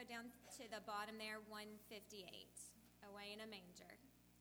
go down to the bottom there, 158, Away in a Manger.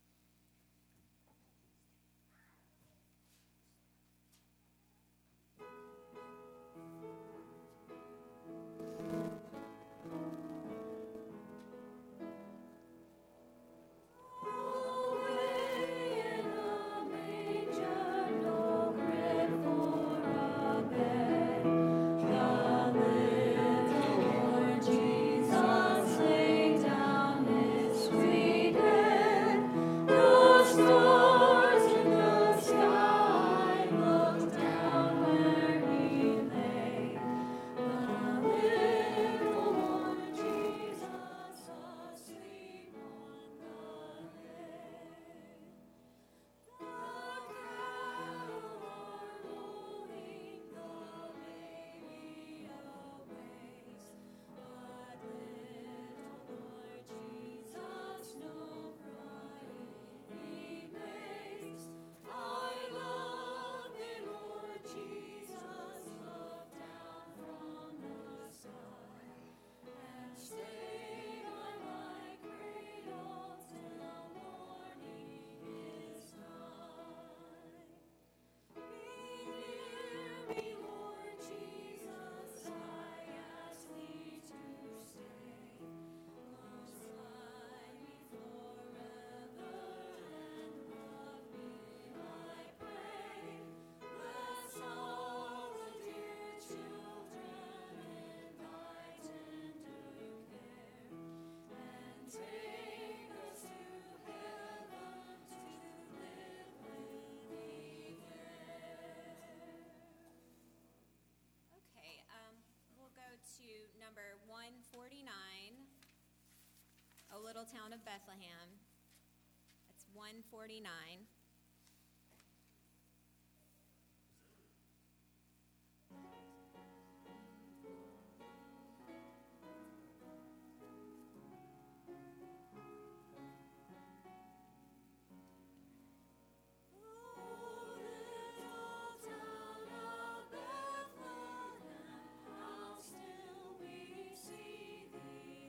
Number 149, O Little Town of Bethlehem. That's 149.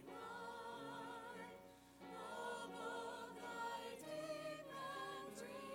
Dream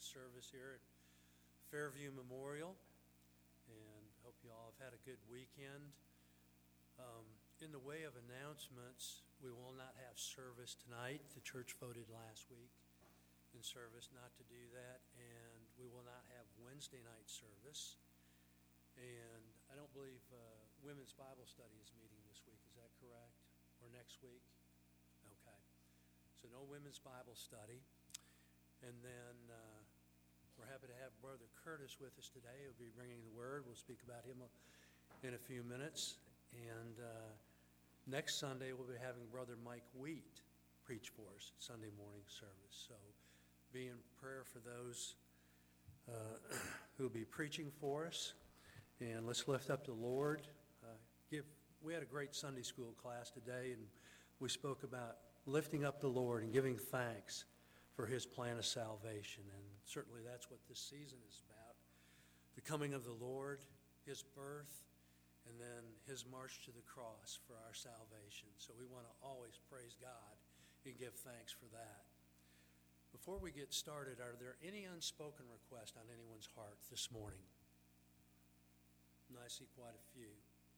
the service here at Fairview Memorial, and hope you all have had a good weekend. In the way of announcements, we will not have service tonight. The church voted last week in service not to do that, and we will not have Wednesday night service. And I don't believe Women's Bible Study is meeting this week. Is that correct? Or next week? Okay. So no Women's Bible Study. And then we're happy to have Brother Curtis with us today. He'll be bringing the word. We'll speak about him in a few minutes. And next Sunday, we'll be having Brother Mike Wheat preach for us at Sunday morning service. So be in prayer for those who will be preaching for us. And let's lift up the Lord. We had a great Sunday school class today, and we spoke about lifting up the Lord and giving thanks for his plan of salvation. And certainly that's what this season is about. The coming of the Lord, his birth, and then his march to the cross for our salvation. So we want to always praise God and give thanks for that. Before we get started, are there any unspoken requests on anyone's heart this morning? And I see quite a few.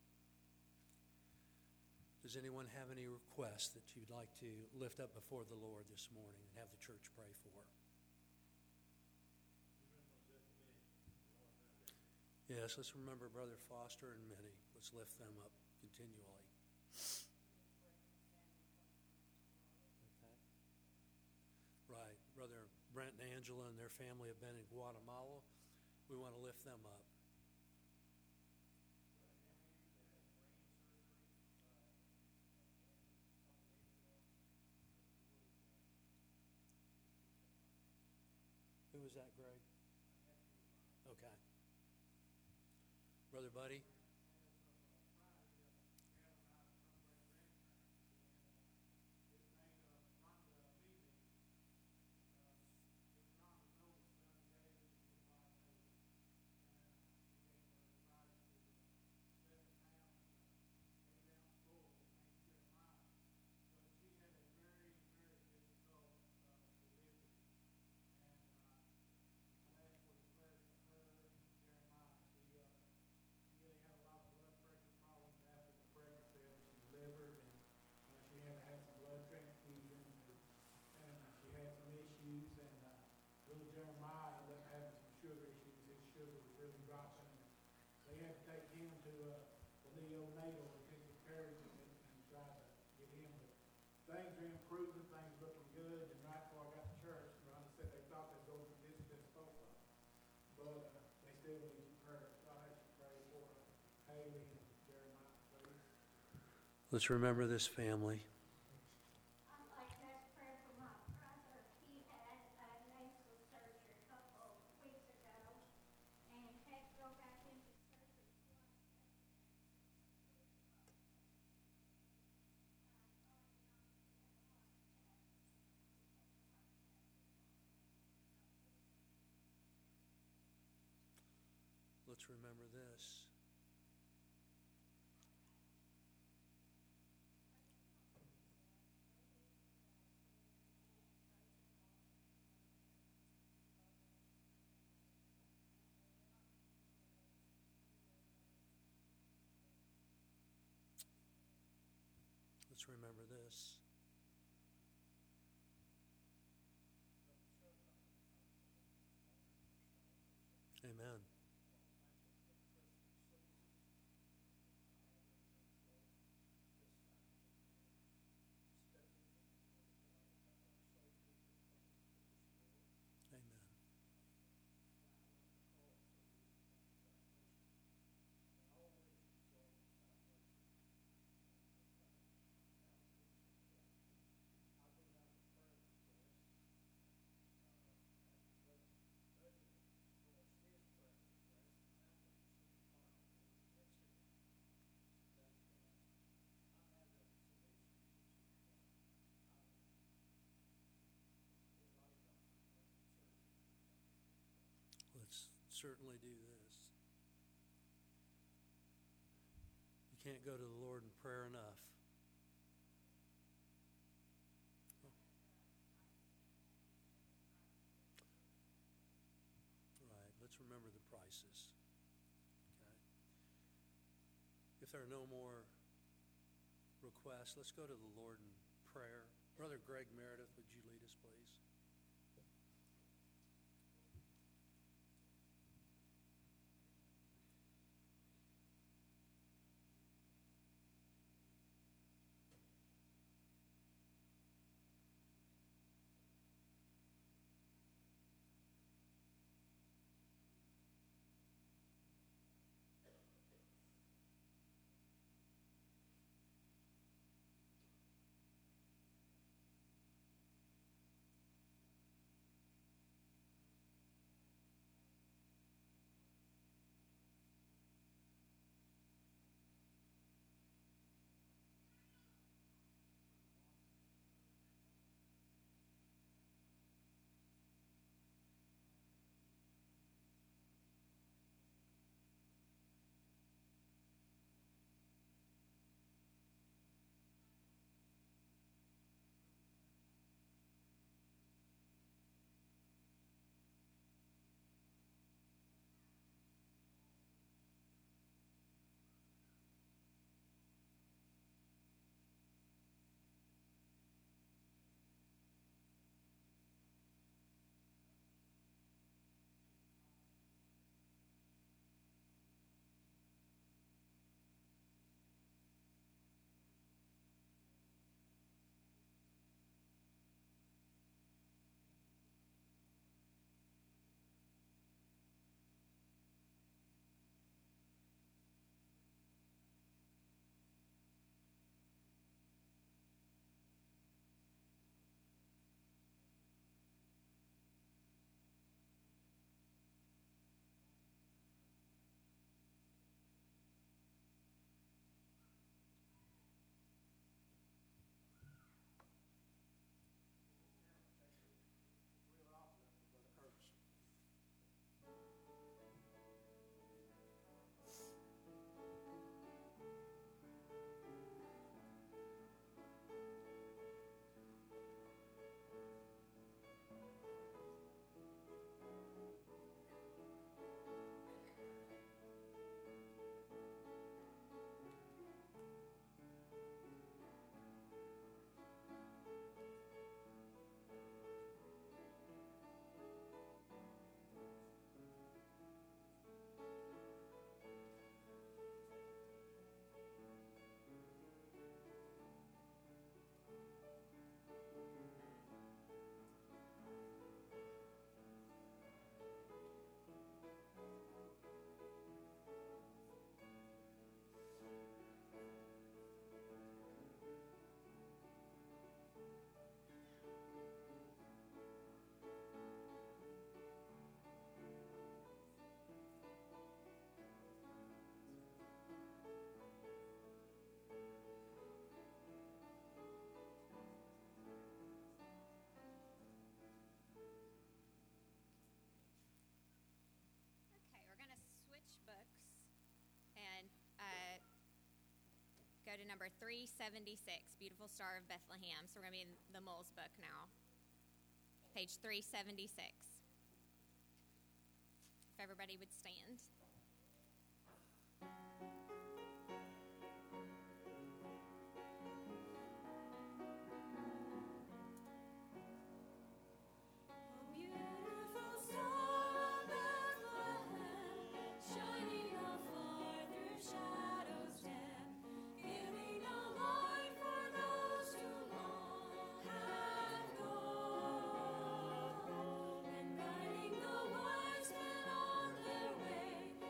Does anyone have any requests that you'd like to lift up before the Lord this morning and have the church pray for? Yes, let's remember Brother Foster and Minnie. Let's lift them up continually. Okay. Right. Brother Brent and Angela and their family have been in Guatemala. We want to lift them up. Who was that, Greg? Okay. Brother Buddy? Things are improving, things looking good, and right before I got to church, Ron said they thought they'd go for this both of them. But they still need prayer. So I ask you to pray for Haley and Jeremiah, please. Let's remember this family. I'd like to ask prayer for my brother. He had nasal surgery a couple of weeks ago and had to go back into surgery twice. Let's remember this. Let's remember this. Amen. Amen. Let's certainly do this. You can't go to the Lord in prayer enough. If there are no more requests, let's go to the Lord in prayer. Brother Greg Meredith, would you lead us, please? Go to number 376, Beautiful Star of Bethlehem. So we're going to be in the Moles book now. Page 376. If everybody would stand. Guiding the wise men on their way.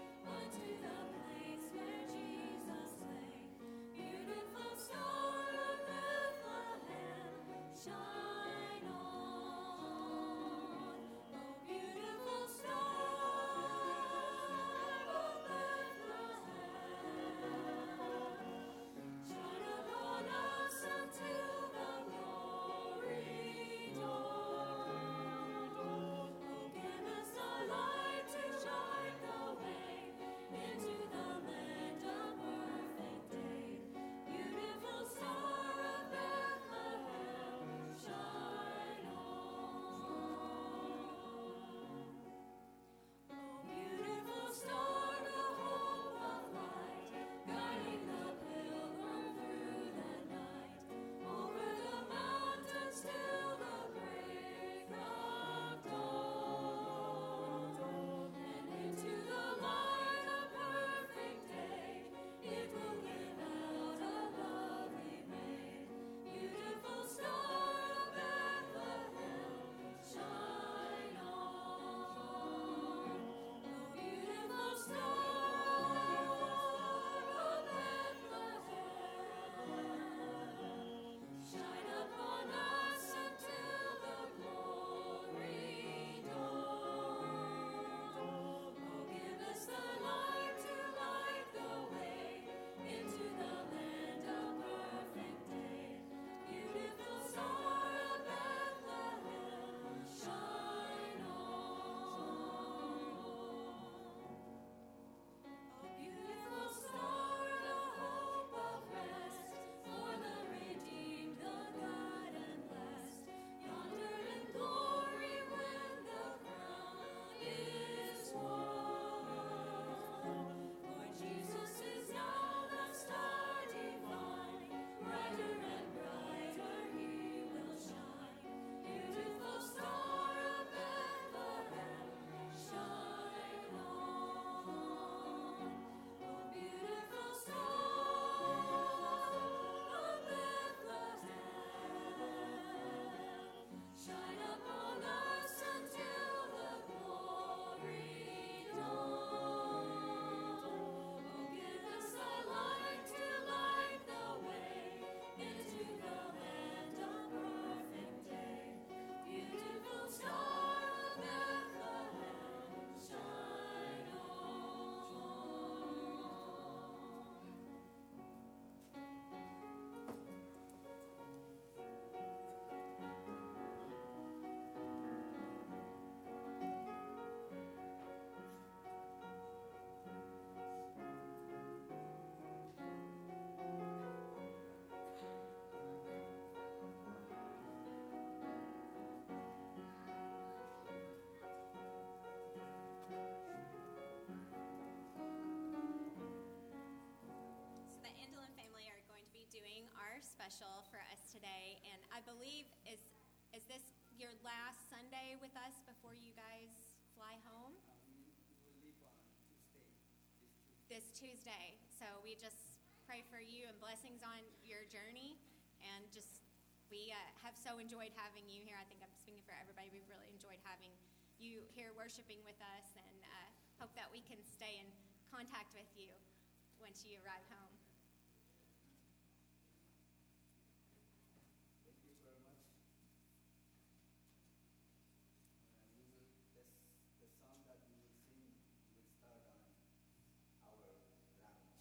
I believe, is this your last Sunday with us before you guys fly home? We will leave on Tuesday, This Tuesday. So we just pray for you and blessings on your journey. And just, we have so enjoyed having you here. I think I'm speaking for everybody. We've really enjoyed having you here worshiping with us, and hope that we can stay in contact with you once you arrive home. Thank you very much. The song that we will sing will start on our lounge.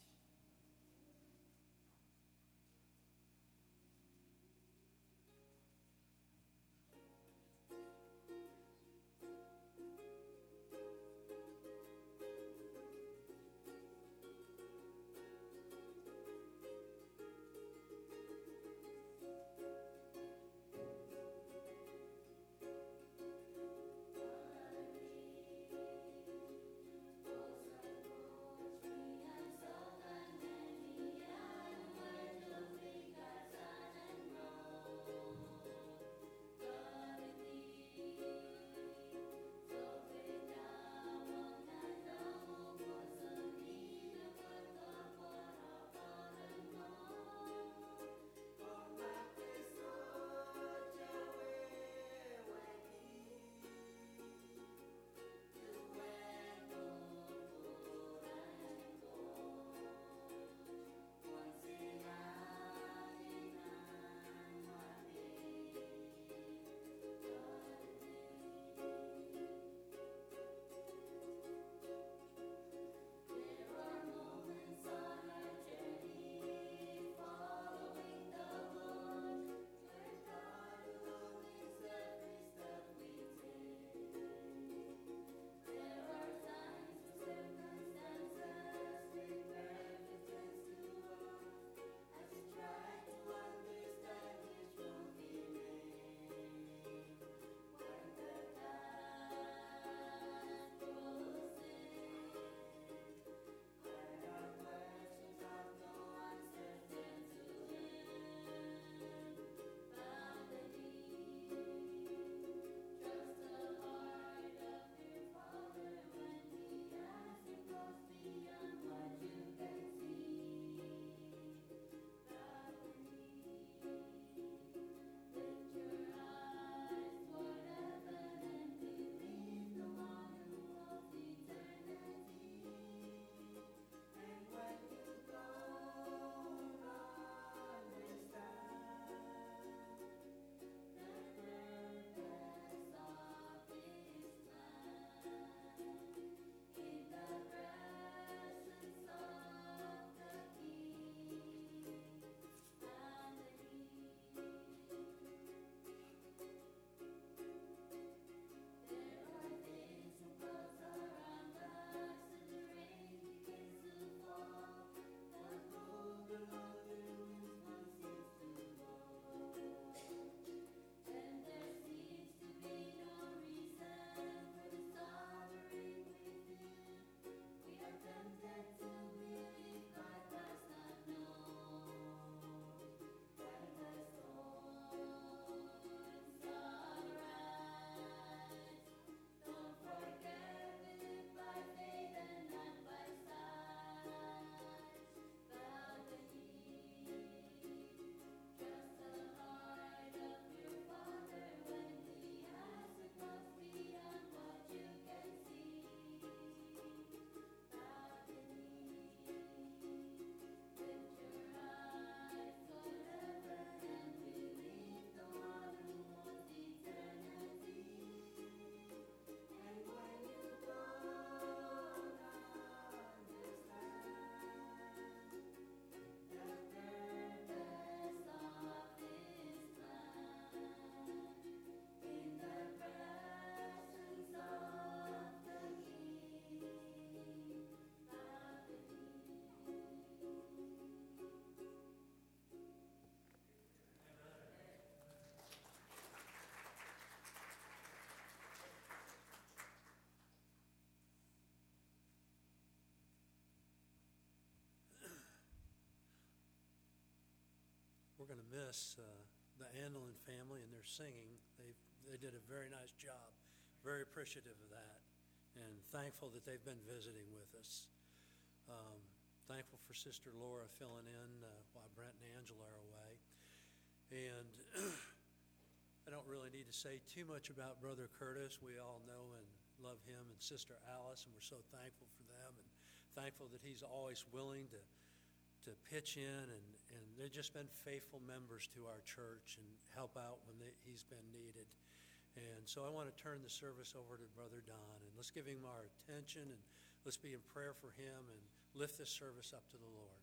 We're going to miss the Andelin family and their singing. They did a very nice job. Very appreciative of that, and thankful that they've been visiting with us. Thankful for Sister Laura filling in while Brent and Angela are away. And I don't really need to say too much about Brother Curtis. We all know and love him, and Sister Alice, and we're so thankful for them, and thankful that he's always willing to pitch in, and they've just been faithful members to our church and help out when he's been needed. And so I want to turn the service over to Brother Don, and let's give him our attention, and let's be in prayer for him and lift this service up to the Lord.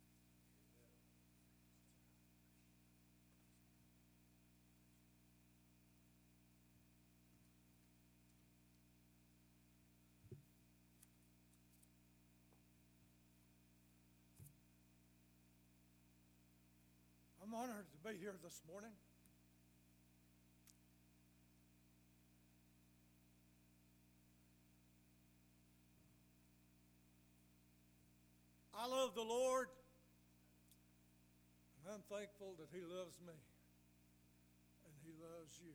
I'm honored to be here this morning. I love the Lord, and I'm thankful that He loves me, and He loves you.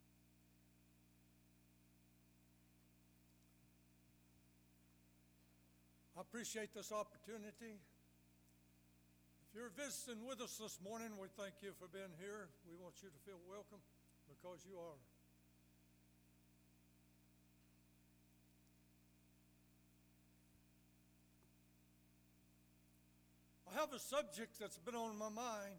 I appreciate this opportunity. If you're visiting with us this morning, we thank you for being here. We want you to feel welcome because you are. I have a subject that's been on my mind.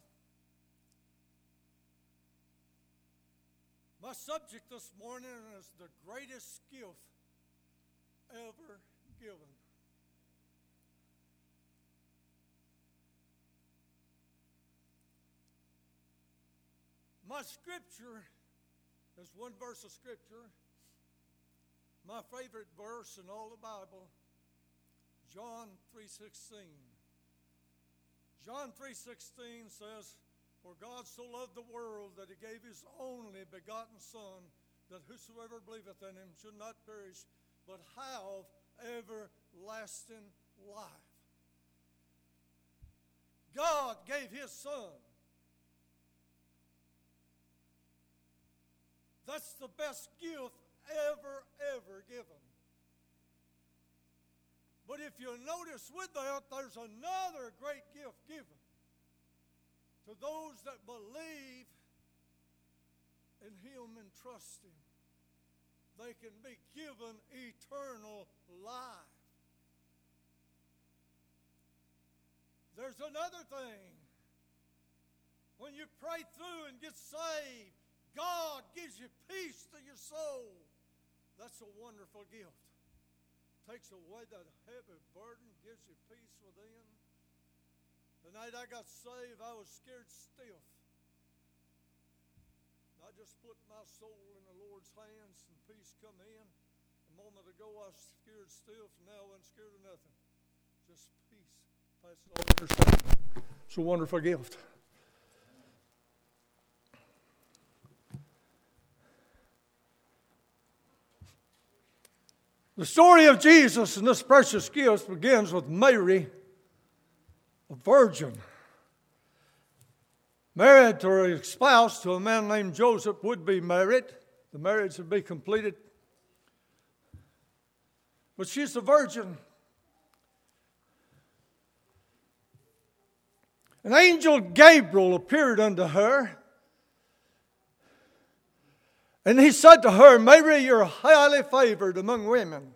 My subject this morning is the greatest gift ever given. My scripture is one verse of scripture, my favorite verse in all the Bible, John 3:16. John 3:16 says, "For God so loved the world that He gave His only begotten Son, that whosoever believeth in Him should not perish, but have everlasting life." God gave His Son. That's the best gift ever given. But if you notice with that, there's another great gift given to those that believe in Him and trust Him. They can be given eternal life. There's another thing. When you pray through and get saved, God gives you peace to your soul. That's a wonderful gift. Takes away that heavy burden, gives you peace within. The night I got saved, I was scared stiff. I just put my soul in the Lord's hands and peace come in. A moment ago I was scared stiff, now I'm scared of nothing. Just peace. Pass it all understanding. It's a wonderful gift. The story of Jesus and this precious gift begins with Mary, a virgin, married or espoused to a man named Joseph, would be married. The marriage would be completed. But she's a virgin. An angel Gabriel appeared unto her, and he said to her, "Mary, you're highly favored among women."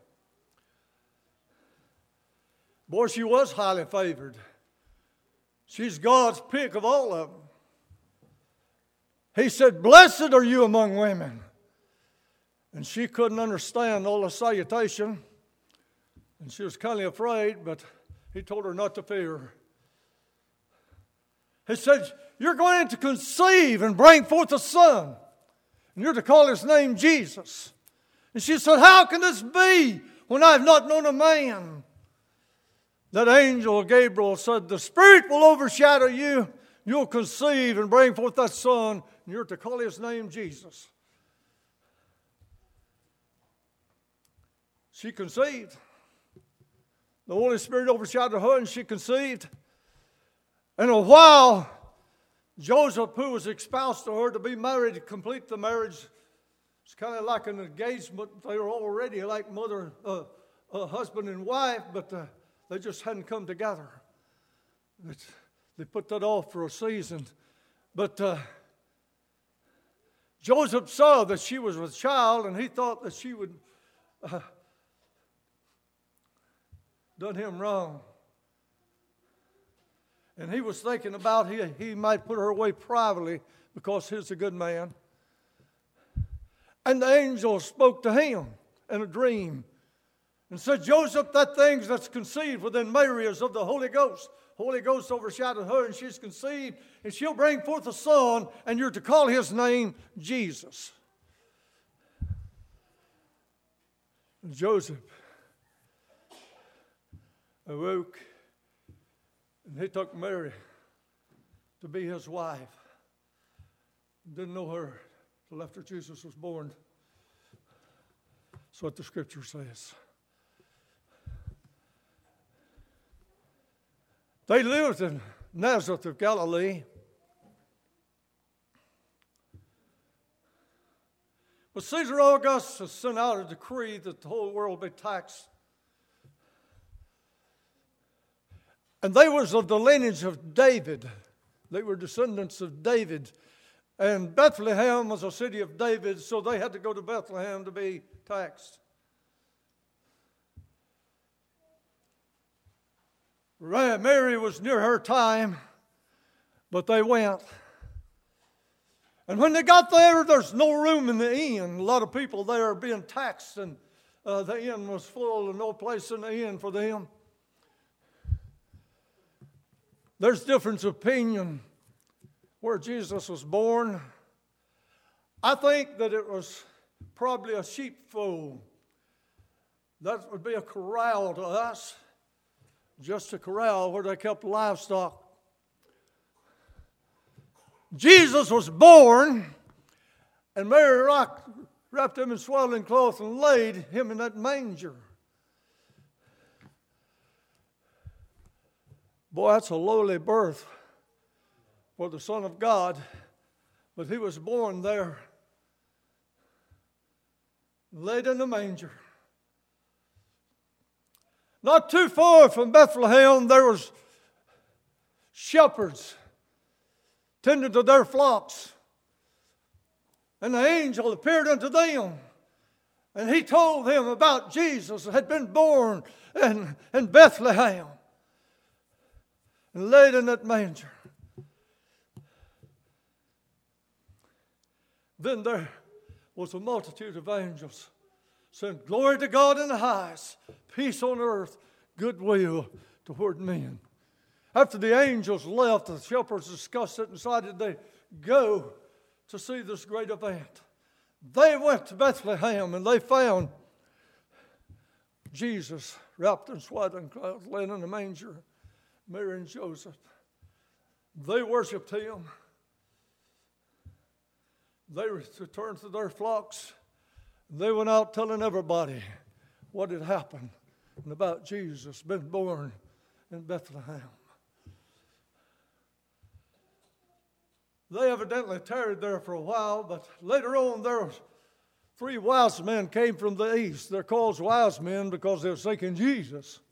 Boy, she was highly favored. She's God's pick of all of them. He said, "Blessed are you among women." And she couldn't understand all the salutation. And she was kind of afraid, but he told her not to fear. He said, "You're going to conceive and bring forth a son. And you're to call his name Jesus." And she said, "How can this be when I have not known a man?" That angel Gabriel said, "The Spirit will overshadow you. You'll conceive and bring forth that son. And you're to call his name Jesus." She conceived. The Holy Spirit overshadowed her and she conceived. And a while, Joseph, who was espoused to her to be married, to complete the marriage, it's kind of like an engagement. They were already like husband and wife, but they just hadn't come together. They put that off for a season. But Joseph saw that she was with child, and he thought that she would done him wrong. And he was thinking about he might put her away privately because he's a good man. And the angel spoke to him in a dream and said, Joseph, that thing that's conceived within Mary is of the Holy Ghost. Holy Ghost overshadowed her, and she's conceived, and she'll bring forth a son, and you're to call his name Jesus. And Joseph awoke, and he took Mary to be his wife. Didn't know her till after Jesus was born. That's what the scripture says. They lived in Nazareth of Galilee. But Caesar Augustus sent out a decree that the whole world be taxed. And they was of the lineage of David. They were descendants of David. And Bethlehem was a city of David, so they had to go to Bethlehem to be taxed. Mary was near her time, but they went. And when they got there, there's no room in the inn. A lot of people there are being taxed, and the inn was full and no place in the inn for them. There's difference of opinion where Jesus was born. I think that it was probably a sheepfold. That would be a corral to us. Just a corral where they kept livestock. Jesus was born, and Mary wrapped him in swaddling cloth and laid him in that manger. Boy, that's a lowly birth for the Son of God, but he was born there, laid in the manger. Not too far from Bethlehem, there was shepherds tending to their flocks. And the angel appeared unto them, and he told them about Jesus that had been born in Bethlehem and laid in that manger. Then there was a multitude of angels saying, Glory to God in the highest, peace on earth, goodwill toward men. After the angels left, the shepherds discussed it and decided they'd go to see this great event. They went to Bethlehem and they found Jesus wrapped in swaddling cloths, laying in a manger, Mary and Joseph. They worshiped him. They returned to their flocks. They went out telling everybody what had happened and about Jesus being born in Bethlehem. They evidently tarried there for a while, but later on there was 3 wise men came from the east. They're called wise men because they were seeking Jesus.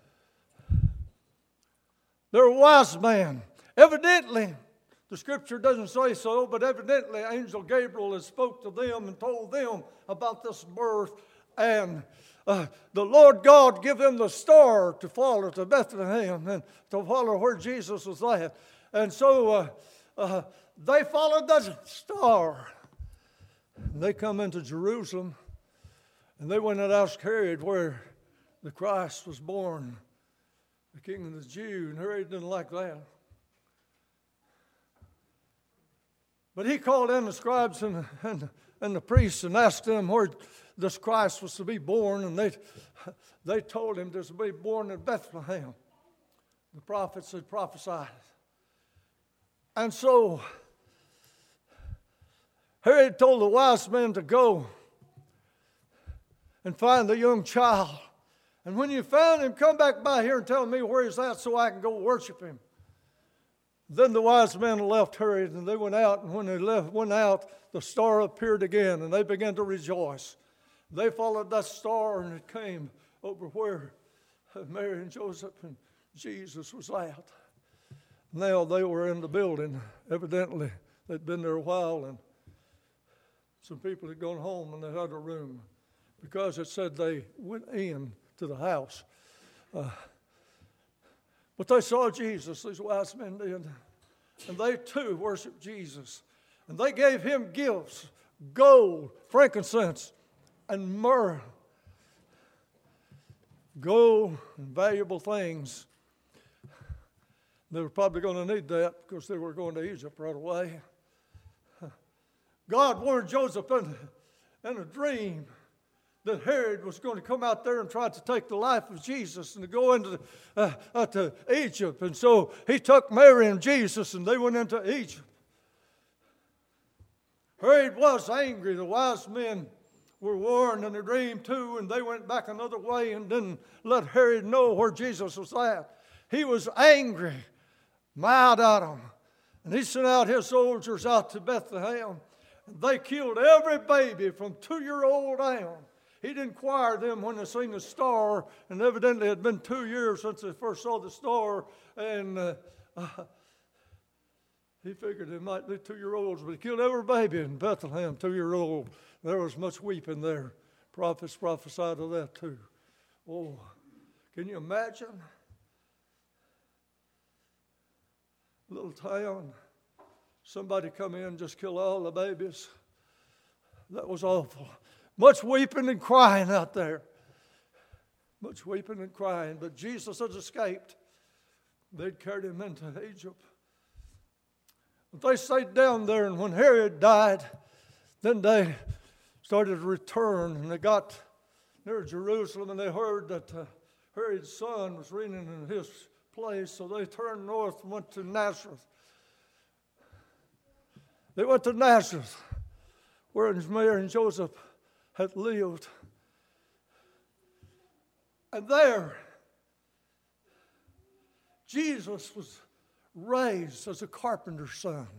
They're wise men. Evidently, the scripture doesn't say so, but evidently Angel Gabriel has spoke to them and told them about this birth. And the Lord God gave them the star to follow to Bethlehem and to follow where Jesus was at. And so they followed that star. And they come into Jerusalem, and they went and asked Herod where the Christ was born, the King of the Jews, and Herod didn't like that. But he called in the scribes and the priests and asked them where this Christ was to be born, and they told him this would be born in Bethlehem. The prophets had prophesied. And so Herod told the wise men to go and find the young child. And when you found him, come back by here and tell me where he's at so I can go worship him. Then the wise men left Herod, and they went out, and when they went out, the star appeared again, and they began to rejoice. They followed that star, and it came over where Mary and Joseph and Jesus was at. Now they were in the building. Evidently, they'd been there a while, and some people had gone home, and they had a room, because it said they went in to the house. But they saw Jesus, these wise men did, and they too worshiped Jesus. And they gave him gifts, gold, frankincense, and myrrh. Gold and valuable things. They were probably going to need that because they were going to Egypt right away. God warned Joseph in a dream that Herod was going to come out there and try to take the life of Jesus and to go into to Egypt. And so he took Mary and Jesus, and they went into Egypt. Herod was angry. The wise men were warned in a dream too, and they went back another way and didn't let Herod know where Jesus was at. He was angry, mad at him. And he sent out his soldiers out to Bethlehem. And they killed every baby from 2-year-old down. He didn't inquire them when they seen the star, and evidently it had been 2 years since they first saw the star, and he figured it might be 2-year-olds, but he killed every baby in Bethlehem, 2-year-old. There was much weeping there. Prophets prophesied of that too. Oh, can you imagine? Little town, somebody come in and just kill all the babies. That was awful. Much weeping and crying out there. Much weeping and crying. But Jesus had escaped. They'd carried him into Egypt. But they stayed down there, and when Herod died, then they started to return, and they got near Jerusalem, and they heard that Herod's son was reigning in his place, so they turned north and went to Nazareth. They went to Nazareth, where Mary and Joseph had lived. And there, Jesus was raised as a carpenter's son.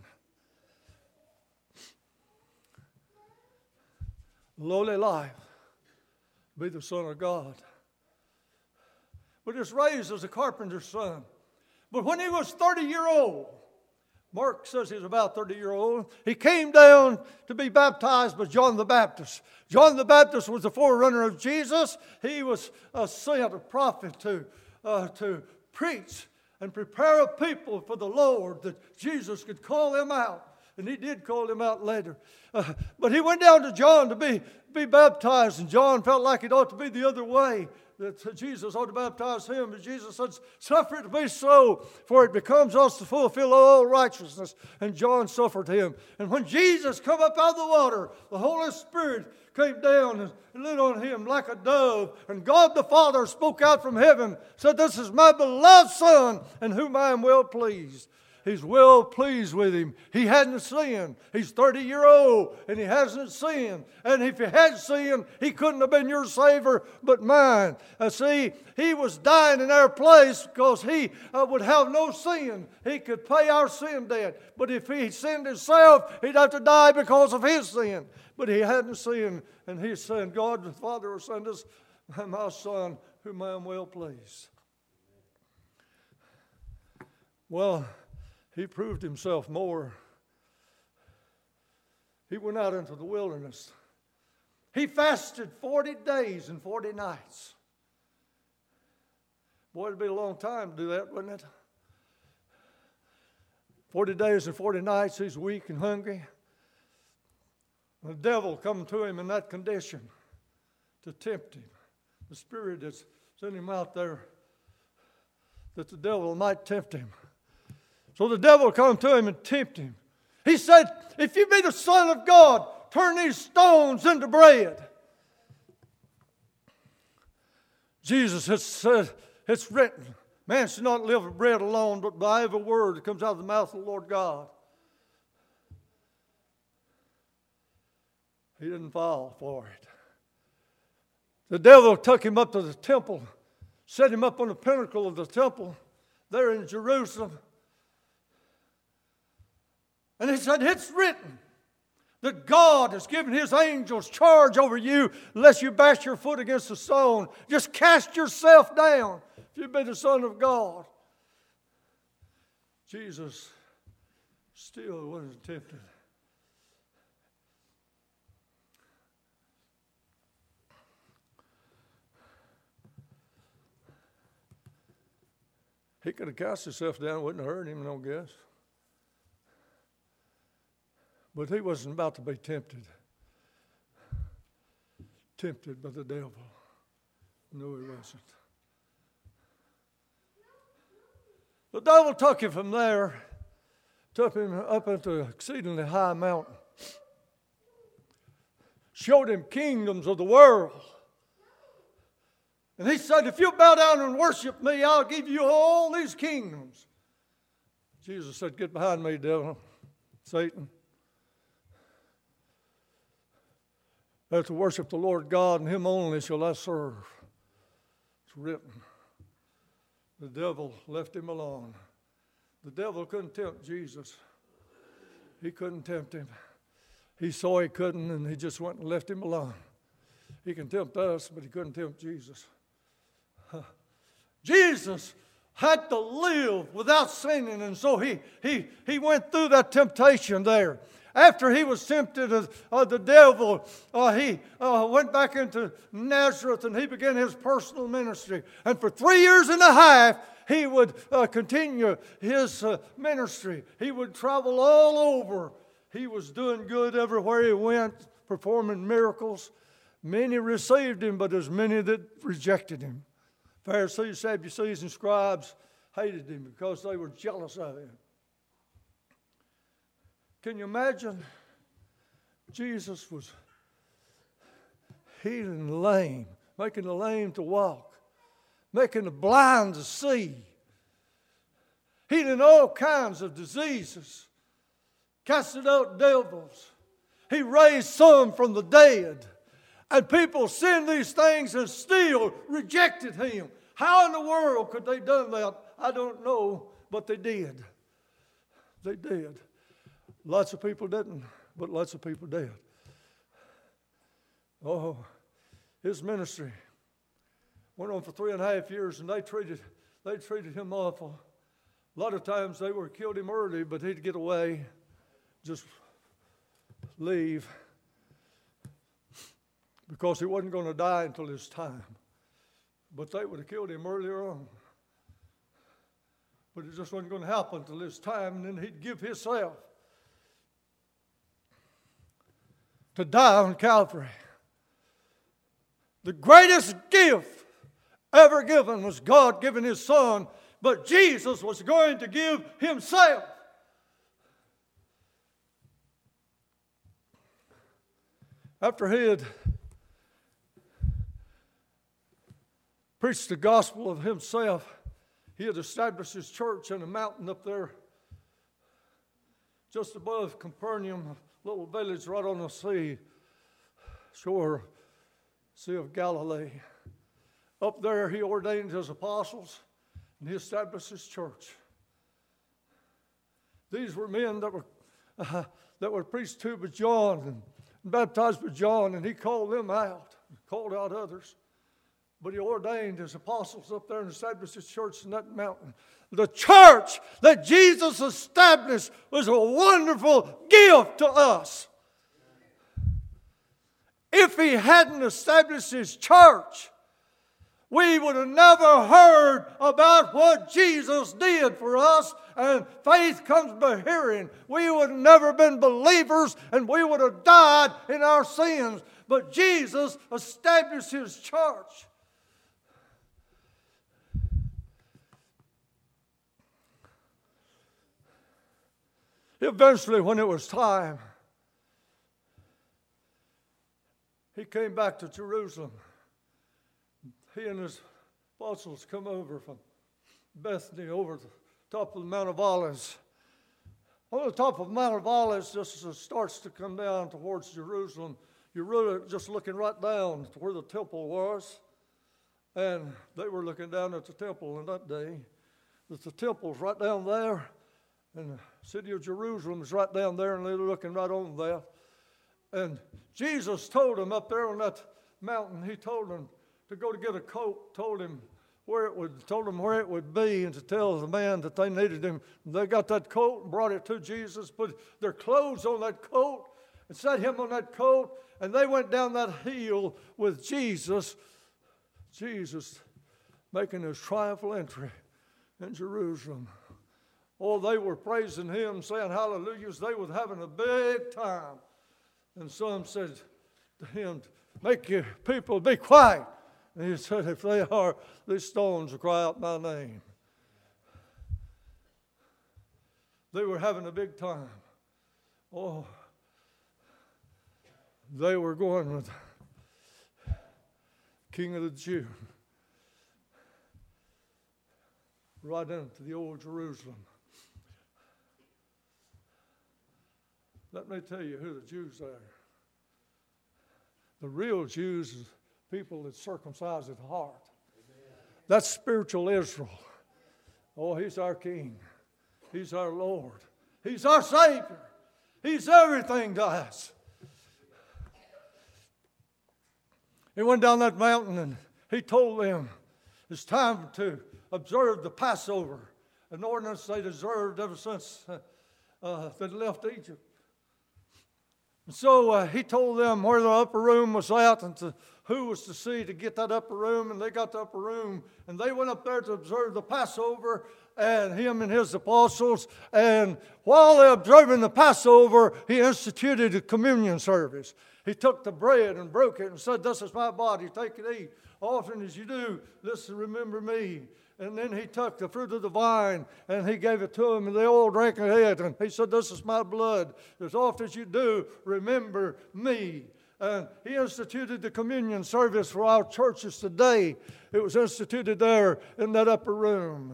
Lowly life, be the Son of God. But he was raised as a carpenter's son. But when he was 30-year-old, Mark says he's about 30-year-old. He came down to be baptized by John the Baptist. John the Baptist was the forerunner of Jesus. He was sent, a prophet, to preach and prepare a people for the Lord, that Jesus could call them out. And he did call them out later. But he went down to John to be baptized, and John felt like it ought to be the other way, that Jesus ought to baptize him. But Jesus said, suffer it to be so, for it becomes us to fulfill all righteousness. And John suffered him. And when Jesus come up out of the water, the Holy Spirit came down and lit on him like a dove. And God the Father spoke out from heaven, said, this is my beloved Son, in whom I am well pleased. He's well pleased with him. He hadn't sinned. He's 30-year-old, and he hasn't sinned. And if he had sinned, he couldn't have been your Savior, but mine. See, he was dying in our place because he would have no sin. He could pay our sin debt. But if he sinned himself, he'd have to die because of his sin. But he hadn't sinned, and he said, God the Father will send us my Son, whom I am well pleased. Well, he proved himself more. He went out into the wilderness. He fasted 40 days and 40 nights. Boy, it'd be a long time to do that, wouldn't it? 40 days and 40 nights, he's weak and hungry. The devil come to him in that condition to tempt him. The Spirit has sent him out there that the devil might tempt him. So the devil come to him and tempt him. He said, if you be the Son of God, turn these stones into bread. Jesus has said, it's written, man should not live of bread alone, but by every word that comes out of the mouth of the Lord God. He didn't fall for it. The devil took him up to the temple, set him up on the pinnacle of the temple there in Jerusalem. And he said, it's written that God has given his angels charge over you lest you bash your foot against a stone. Just cast yourself down if you be the Son of God. Jesus still wasn't tempted. He could have cast himself down, it wouldn't have hurt him, no guess. But he wasn't about to be tempted. Tempted by the devil. No, he wasn't. The devil took him from there, took him up into an exceedingly high mountain, showed him kingdoms of the world. And he said, if you bow down and worship me, I'll give you all these kingdoms. Jesus said, get behind me, devil, Satan. I have to worship the Lord God, and him only shall I serve. It's written. The devil left him alone. The devil couldn't tempt Jesus. He couldn't tempt him. He saw he couldn't, and he just went and left him alone. He can tempt us, but he couldn't tempt Jesus. Jesus had to live without sinning, and so he went through that temptation there. After he was tempted of the devil, he went back into Nazareth and he began his personal ministry. And for 3 years and a half, he would continue his ministry. He would travel all over. He was doing good everywhere he went, performing miracles. Many received him, but there's many that rejected him. Pharisees, Sadducees, and scribes hated him because they were jealous of him. Can you imagine? Jesus was healing the lame, making the lame to walk, making the blind to see, healing all kinds of diseases, casting out devils. He raised some from the dead. And people seen these things and still rejected him. How in the world could they have done that? I don't know, but they did. They did. Lots of people didn't, but lots of people did. Oh, his ministry went on for 3.5 years, and they treated him awful. A lot of times they would have killed him early, but he'd get away, just leave, because he wasn't going to die until his time. But they would have killed him earlier on. But it just wasn't going to happen until his time, and then he'd give himself to die on Calvary. The greatest gift ever given was God giving his Son, but Jesus was going to give himself. After he had preached the gospel of himself, he had established his church in a mountain up there just above Capernaum, a little village right on the sea shore, Sea of Galilee. Up there he ordained his apostles and he established his church. These were men that were preached to by John and baptized by John, and he called them out, called out others. But he ordained his apostles up there and established his church in that mountain. The church that Jesus established was a wonderful gift to us. If he hadn't established his church, we would have never heard about what Jesus did for us, and faith comes by hearing. We would have never been believers, and we would have died in our sins. But Jesus established his church. Eventually, when it was time, he came back to Jerusalem. He and his apostles come over from Bethany over the top of the Mount of Olives. On the top of the Mount of Olives, just as it starts to come down towards Jerusalem, you're really just looking right down to where the temple was. And they were looking down at the temple in that day. The temple's right down there. And city of Jerusalem is right down there, and they're looking right on that. And Jesus told them up there on that mountain, he told them to go to get a coat, told them where it would be, and to tell the man that they needed him. They got that coat and brought it to Jesus, put their clothes on that coat, and set him on that coat, and they went down that hill with Jesus making his triumphal entry in Jerusalem. Oh, they were praising him, saying hallelujahs. They were having a big time. And some said to him, make your people be quiet. And he said, if they are, these stones will cry out my name. They were having a big time. Oh, they were going with King of the Jews right into the old Jerusalem. Let me tell you who the Jews are. The real Jews is people that circumcise at heart. That's spiritual Israel. Oh, he's our King. He's our Lord. He's our Savior. He's everything to us. He went down that mountain and he told them it's time to observe the Passover, an ordinance they'd observed ever since they left Egypt. And so he told them where the upper room was at and who was to see to get that upper room. And they got the upper room. And they went up there to observe the Passover, and him and his apostles. And while they're observing the Passover, he instituted a communion service. He took the bread and broke it and said, this is my body. Take it, eat. Often as you do, this remember me. And then he took the fruit of the vine and he gave it to them, and they all drank it. And he said, this is my blood. As often as you do, remember me. And he instituted the communion service for our churches today. It was instituted there in that upper room.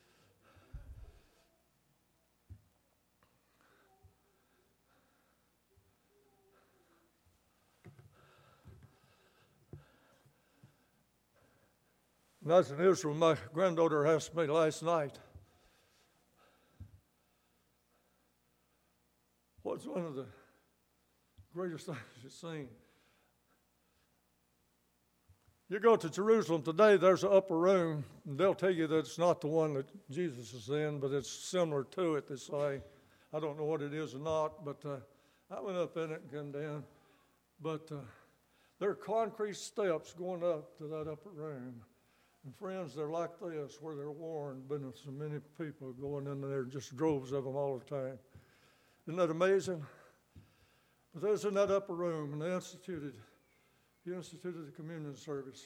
When I was in Israel, my granddaughter asked me last night, what's one of the greatest things you've seen? You go to Jerusalem today, there's an upper room, and they'll tell you that it's not the one that Jesus is in, but it's similar to it, they say. I don't know what it is or not, but I went up in it and came down. But there are concrete steps going up to that upper room. And friends, they're like this, where they're worn. Been so many people going in there, just droves of them all the time. Isn't that amazing? But there's in that upper room, and he instituted the communion service.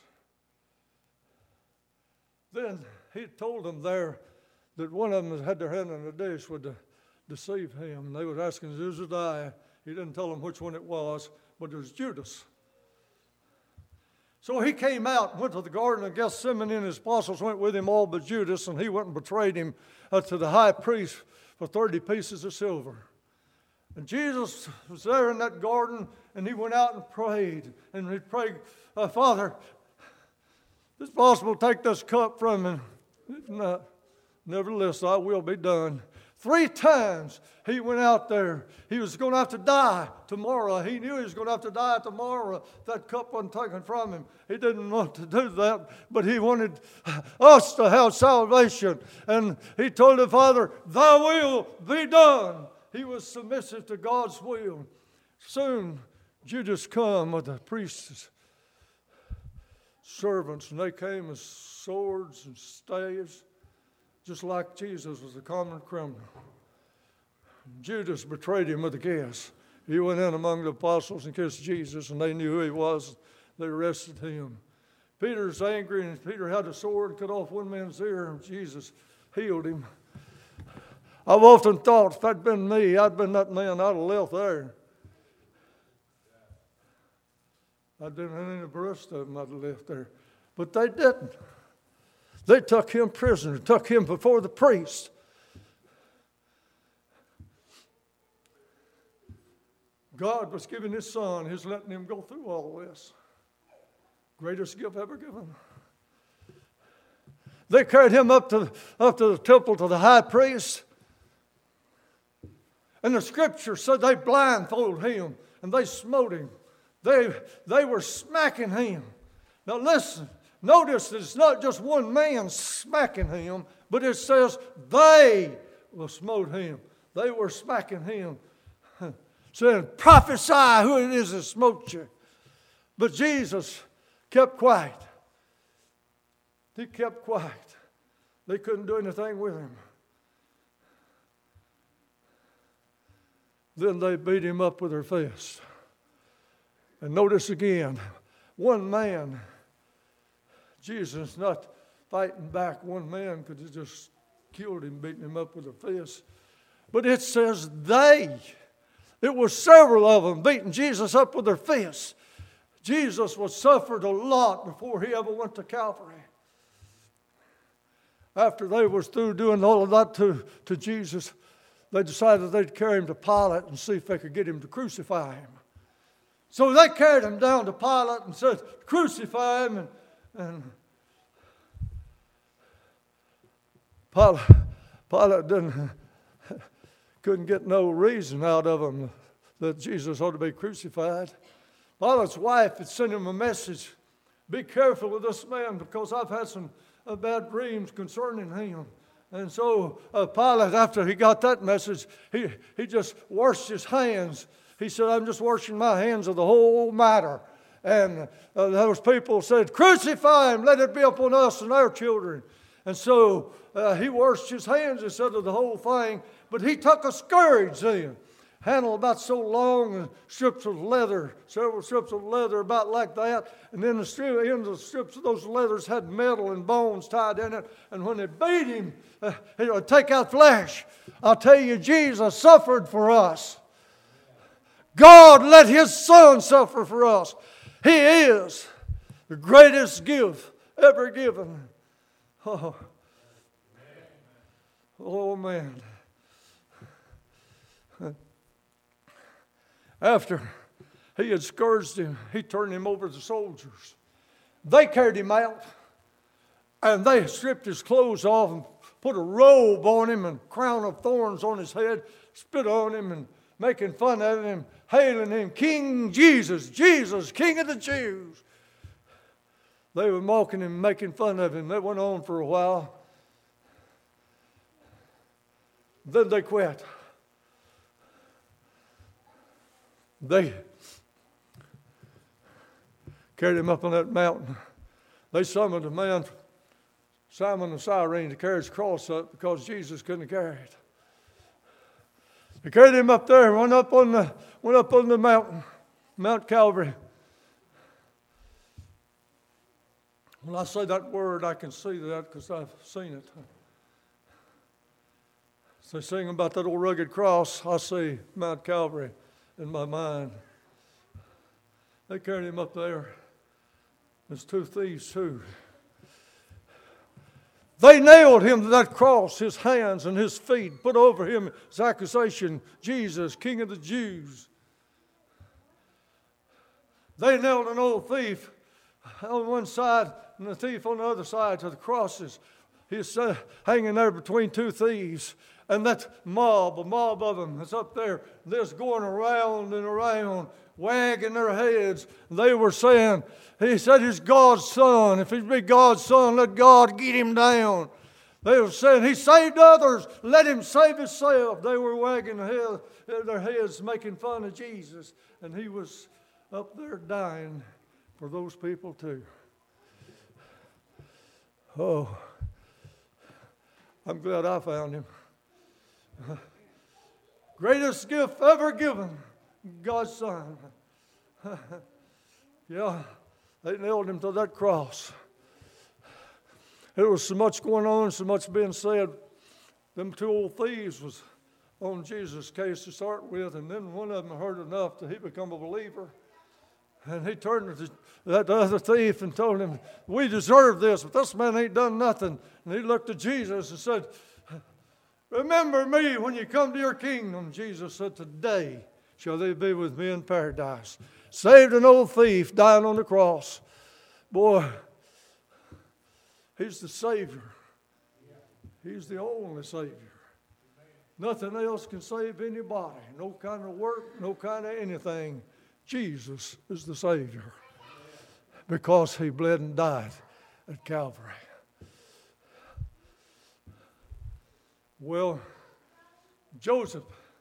Then he told them there that one of them had their hand in a dish would deceive him. And they was asking, who's it I? He didn't tell them which one it was, but it was Judas. So he came out and went to the Garden of Gethsemane, and his apostles went with him, all but Judas, and he went and betrayed him to the high priest for 30 pieces of silver. And Jesus was there in that garden, and he went out and prayed. And he prayed, Father, if it's possible to take this cup from me. No, nevertheless, thy will be done. 3 times he went out there. He was going to have to die tomorrow. He knew he was going to have to die tomorrow. That cup wasn't taken from him. He didn't want to do that, but he wanted us to have salvation. And he told the Father, thy will be done. He was submissive to God's will. Soon Judas come with the priest's servants, and they came with swords and staves, just like Jesus was a common criminal. Judas betrayed him with a kiss. He went in among the apostles and kissed Jesus, and they knew who he was. They arrested him. Peter's angry, and Peter had a sword and cut off one man's ear, and Jesus healed him. I've often thought, if that'd been me, I'd been that man, I'd have left there. I'd been in the rest of them, I'd have left there. But they didn't. They took him prisoner, took him before the priest. God was giving his son, he's letting him go through all this. Greatest gift ever given. They carried him up to the temple to the high priest. And the scripture said they blindfolded him and they smote him. They were smacking him. Now listen, notice that it's not just one man smacking him, but it says they will smote him. They were smacking him, saying, prophesy who it is that smote you. But Jesus kept quiet. He kept quiet. They couldn't do anything with him. Then they beat him up with their fists. And notice again, one man, Jesus not fighting back. One man could have just killed him, beating him up with their fists. But it says they. It was several of them beating Jesus up with their fists. Jesus was suffered a lot before he ever went to Calvary. After they was through doing all of that to Jesus, they decided they'd carry him to Pilate and see if they could get him to crucify him. So they carried him down to Pilate and said, crucify him. And Pilate couldn't get no reason out of him that Jesus ought to be crucified. Pilate's wife had sent him a message. Be careful with this man because I've had some bad dreams concerning him. And so Pilate, after he got that message, he just washed his hands. He said, I'm just washing my hands of the whole matter. And those people said, crucify him, let it be upon us and our children. And so he washed his hands instead of the whole thing. But he took a scourge then, handled about so long, and strips of leather, several strips of leather about like that. And then the ends of the strips of those leathers had metal and bones tied in it. And when they beat him, he would take out flesh. I'll tell you, Jesus suffered for us. God let his Son suffer for us. He is the greatest gift ever given. Oh man. After he had scourged him, he turned him over to the soldiers. They carried him out, and they stripped his clothes off and put a robe on him and a crown of thorns on his head, spit on him and making fun of him, hailing him, King Jesus, Jesus, King of the Jews. They were mocking him, making fun of him. That went on for a while. Then they quit. They carried him up on that mountain. They summoned a man, Simon the Cyrene, to carry his cross up because Jesus couldn't carry it. They carried him up there, went up on the mountain, Mount Calvary. When I say that word, I can see that because I've seen it. So they sing about that old rugged cross. I see Mount Calvary in my mind. They carried him up there. There's two thieves too. They nailed him to that cross, his hands and his feet, put over him his accusation, Jesus, King of the Jews. They nailed an old thief on one side and the thief on the other side to the crosses. He's hanging there between two thieves. And that a mob of them is up there, just going around and around, wagging their heads. They were saying, he said he's God's son. If he be God's son, let God get him down. They were saying, he saved others, let him save himself. They were wagging their heads, making fun of Jesus. And he was up there dying for those people too. Oh, I'm glad I found him. Greatest gift ever given, God's Son. Yeah, they nailed him to that cross. There was so much going on, so much being said. Them two old thieves was on Jesus' case to start with, and then one of them heard enough that he become a believer. And he turned to that other thief and told him, we deserve this, but this man ain't done nothing. And he looked at Jesus and said, remember me when you come to your kingdom. Jesus said, today shall they be with me in paradise. Saved an old thief dying on the cross. Boy, he's the Savior. He's the only Savior. Nothing else can save anybody. No kind of work, no kind of anything. Jesus is the Savior because He bled and died at Calvary. Well, Joseph,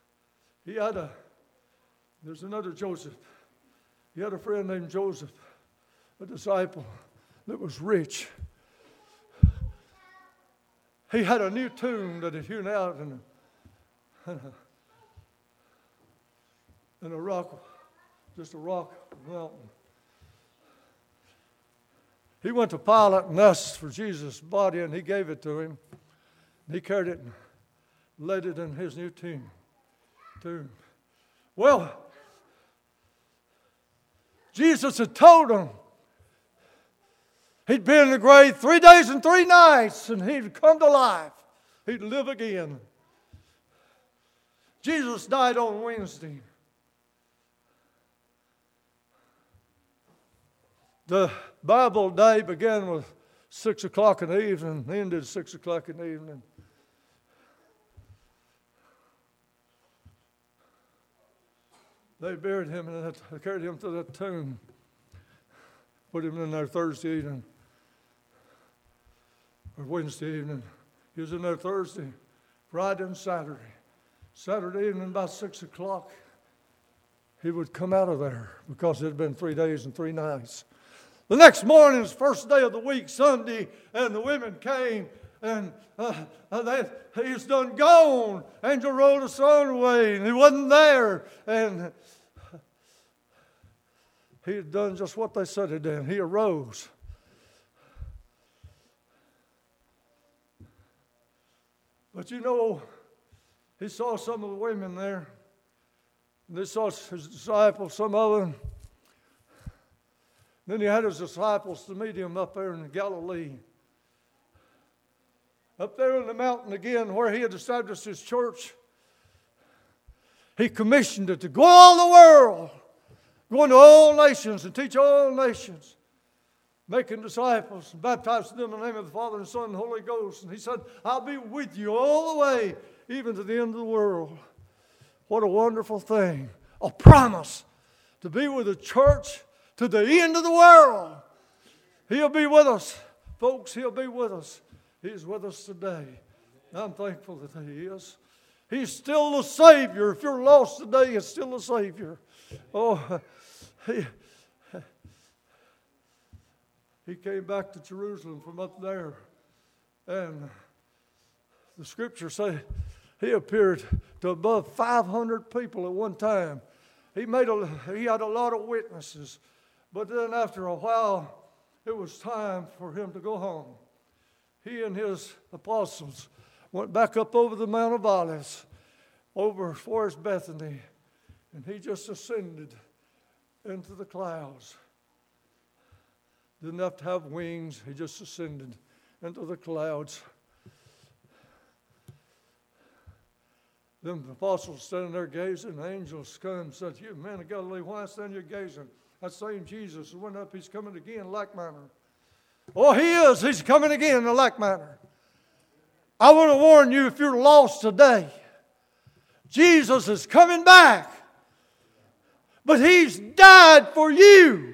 there's another Joseph. He had a friend named Joseph, a disciple that was rich. He had a new tomb that had hewn out in a rock, just a rock mountain. He went to Pilate and asked for Jesus' body, and he gave it to him. He carried it and laid it in his new tomb. Well, Jesus had told him he'd been in the grave 3 days and 3 nights, and he'd come to life. He'd live again. Jesus died on Wednesday. The Bible day began with 6 o'clock in the evening, ended at 6 o'clock in the evening. They buried him and they carried him to that tomb. Put him in there Thursday evening. Or Wednesday evening. He was in there Thursday, Friday and Saturday. Saturday evening about 6 o'clock, he would come out of there because it had been 3 days and 3 nights. The next morning was the first day of the week, Sunday, and the women came and he was done gone. Angel rolled the sun away and he wasn't there. And he had done just what they said he'd done. He arose. But you know, he saw some of the women there. And they saw his disciples, some of them. Then he had his disciples to meet him up there in Galilee. Up there on the mountain again where he had established his church. He commissioned it to go all the world. Go into all nations and teach all nations. Making disciples and baptizing them in the name of the Father and the Son and the Holy Ghost. And he said, I'll be with you all the way, even to the end of the world. What a wonderful thing. A promise to be with the church to the end of the world. He'll be with us. Folks, He'll be with us. He's with us today. I'm thankful that He is. He's still the Savior. If you're lost today, He's still the Savior. Oh, He came back to Jerusalem from up there. And the Scriptures say He appeared to above 500 people at one time. He had a lot of witnesses. But then after a while, it was time for Him to go home. He and His apostles went back up over the Mount of Olives, over as far as Bethany, and He just ascended into the clouds. Didn't have to have wings. He just ascended into the clouds. Them apostles standing there gazing, the angels come and said, you man of Galilee, why stand you gazing? That same Jesus went up, He's coming again in like manner. Oh, He is. He's coming again in like manner. I want to warn you, if you're lost today, Jesus is coming back. But He's died for you.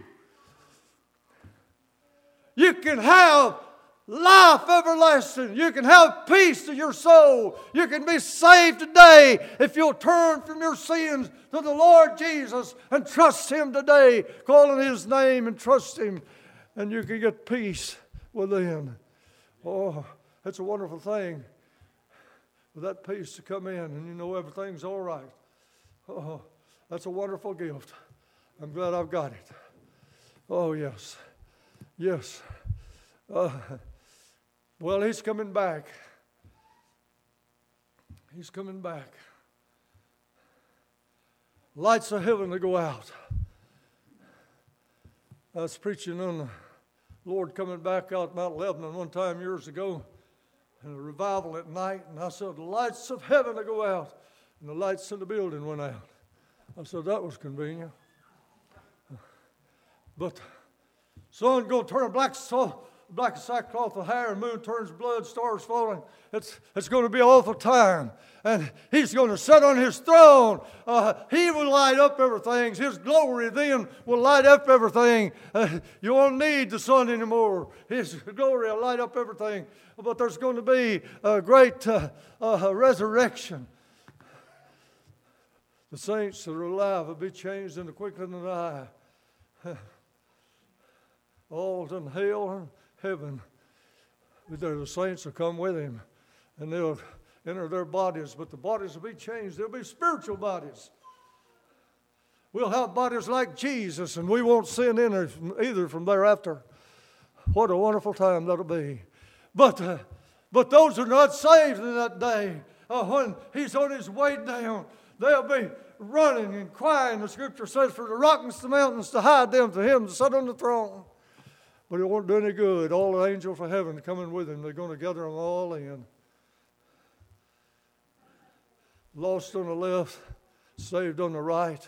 You can have life everlasting. You can have peace to your soul. You can be saved today if you'll turn from your sins to the Lord Jesus and trust Him today. Call on His name and trust Him, and you can get peace within. Oh, it's a wonderful thing for that peace to come in and you know everything's all right. Oh, that's a wonderful gift. I'm glad I've got it. Oh, yes. Yes. Well, He's coming back. He's coming back. Lights of heaven to go out. I was preaching on the Lord coming back out Mount Lebanon one time years ago, and a revival at night, and I said, the lights of heaven to go out, and the lights in the building went out. I said, that was convenient. But sun going to turn black, so black as sackcloth of hair, and moon turns blood, stars falling. It's going to be an awful time. And He's going to sit on His throne. He will light up everything. His glory then will light up everything. You won't need the sun anymore. His glory will light up everything. But there's going to be a great resurrection. The saints that are alive will be changed in the twinkling of an eye. All in hell and heaven. The saints will come with Him, and they'll enter their bodies, but the bodies will be changed. They'll be spiritual bodies. We'll have bodies like Jesus, and we won't sin in either from thereafter. What a wonderful time that'll be. But those who are not saved in that day, when He's on His way down, they'll be running and crying. The Scripture says, for the rocks, the mountains, to hide them to Him to sit on the throne. But it won't do any good. All the angels of heaven coming with Him, they're going to gather them all in. Lost on the left, saved on the right.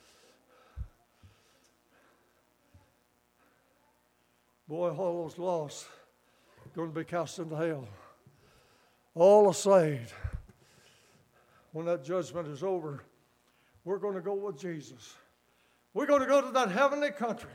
Boy, all those lost going to be cast into hell. All are saved. When that judgment is over, we're going to go with Jesus. We're going to go to that heavenly country.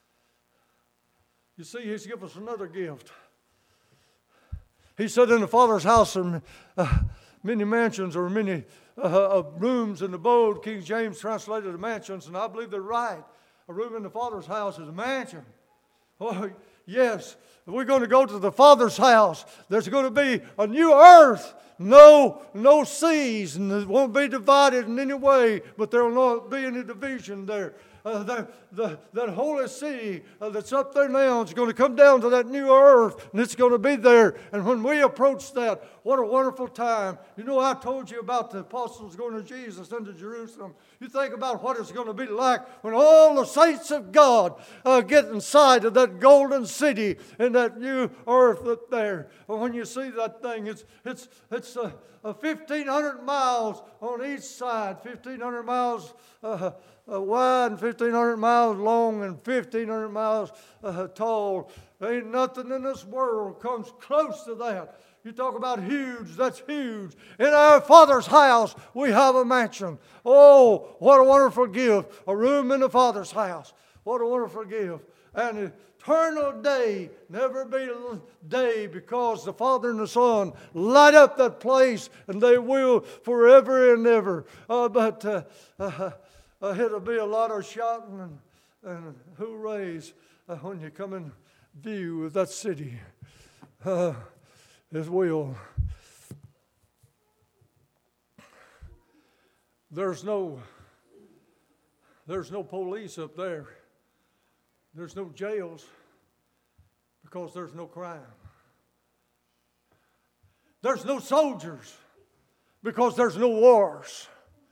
You see, He's given us another gift. He said, in the Father's house are many mansions, or many rooms in the abode. King James translated the mansions, and I believe they're right. A room in the Father's house is a mansion. Oh, yes, we're going to go to the Father's house. There's going to be a new earth. No seas, and it won't be divided in any way, but there will not be any division there. That holy city that's up there now is going to come down to that new earth, and it's going to be there. And when we approach that, what a wonderful time. You know, I told you about the apostles going to Jesus into Jerusalem. You think about what it's going to be like when all the saints of God get inside of that golden city and that new earth up there. And when you see that thing, it's 1,500 miles on each side, 1,500 miles wide and 1,500 miles long and 1,500 miles tall. There ain't nothing in this world comes close to that. You talk about huge, that's huge. In our Father's house, we have a mansion. Oh, what a wonderful gift. A room in the Father's house. What a wonderful gift. And eternal day, never be a day, because the Father and the Son light up that place, and they will forever and ever. But it'll be a lot of shouting and hoorays when you come in view of that city. It will. There's no police up there. There's no jails, because there's no crime. There's no soldiers, because there's no wars.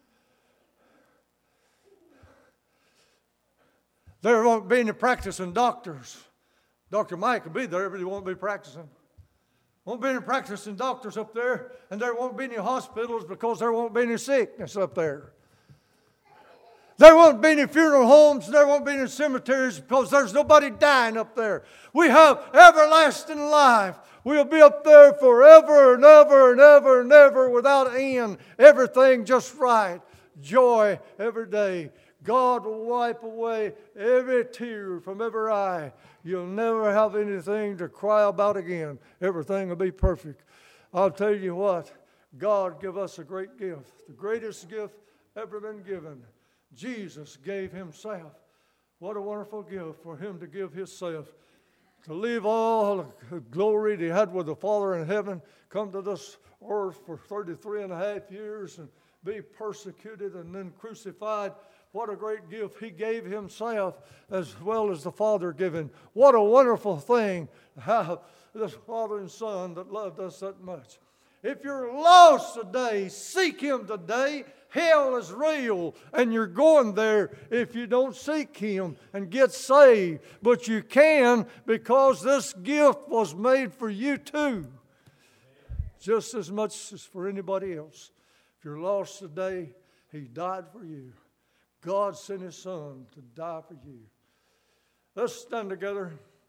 There won't be any practicing doctors. Dr. Mike will be there, but he won't be practicing. Won't be any practicing doctors up there, and there won't be any hospitals, because there won't be any sickness up there. There won't be any funeral homes, there won't be any cemeteries, because there's nobody dying up there. We have everlasting life. We'll be up there forever and ever and ever and ever without end. Everything just right. Joy every day. God will wipe away every tear from every eye. You'll never have anything to cry about again. Everything will be perfect. I'll tell you what, God give us a great gift, the greatest gift ever been given. Jesus gave Himself. What a wonderful gift for Him to give Himself, to leave all the glory that He had with the Father in heaven, come to this earth for 33 and a half years and be persecuted and then crucified. What a great gift. He gave Himself as well as the Father given. What a wonderful thing to have this Father and Son that loved us that much. If you're lost today, seek Him today. Hell is real, and you're going there if you don't seek Him and get saved. But you can, because this gift was made for you too, just as much as for anybody else. If you're lost today, He died for you. God sent His Son to die for you. Let's stand together.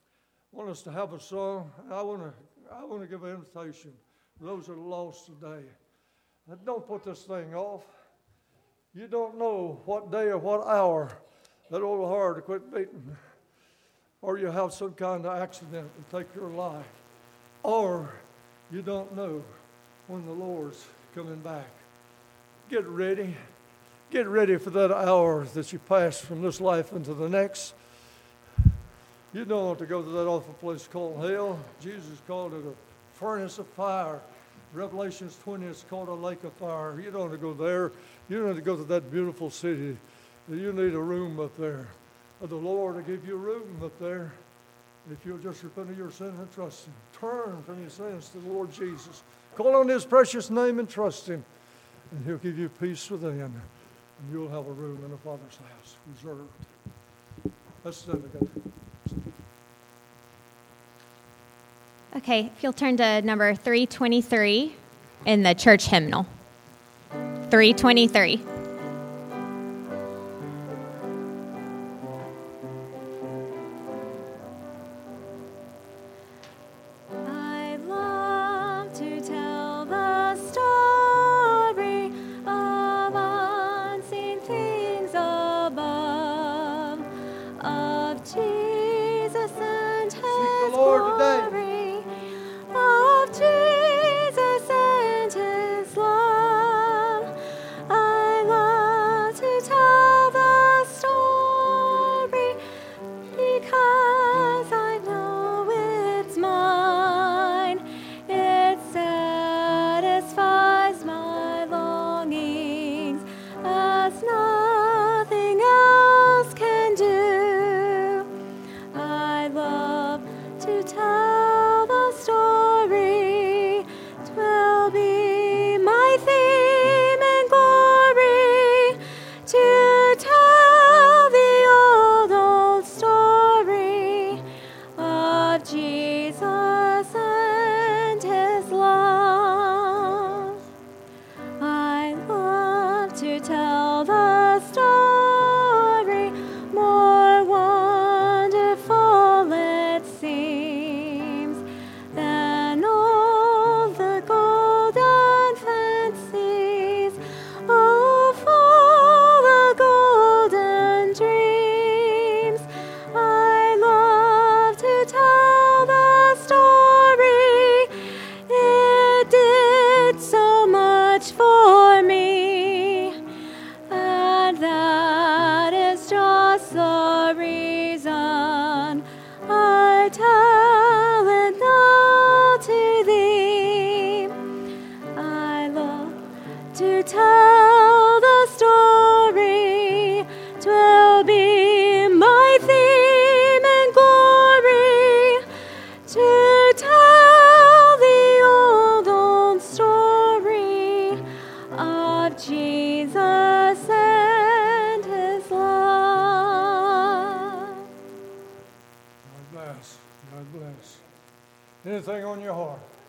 want us to have a song. I want to give an invitation to those that are lost today. And don't put this thing off. You don't know what day or what hour that old heart will quit beating, or you have some kind of accident to take your life, or you don't know when the Lord's coming back. Get ready. Get ready for that hour that you pass from this life into the next. You don't want to go to that awful place called hell. Jesus called it a furnace of fire. Revelations 20 is called a lake of fire. You don't want to go there. You don't want to go to that beautiful city. You need a room up there. The Lord will give you a room up there if you'll just repent of your sin and trust Him. Turn from your sins to the Lord Jesus. Call on His precious name and trust Him, and He'll give you peace within, and you'll have a room in the Father's house reserved. Let's stand together. Okay, if you'll turn to number 323 in the church hymnal. 323. I love to tell the story of unseen things above, of Jesus and His Seek the Lord today. glory, of Jesus and His love. I love to tell the story because I know it's mine. It satisfies my longings as nothing else can do. I love to tell the story. 'Twill be my theme and glory to tell the old story of Jesus and His love. I love to tell the story, more wonderful it seems than all the golden fancies of all the golden dreams. I love to tell the story. It did so much for me, and that is just the reason I tell it now to thee. I love to tell the story. 'Twill be my theme and glory to tell the old story of Jesus and His love. God bless. God bless. Anything on your heart?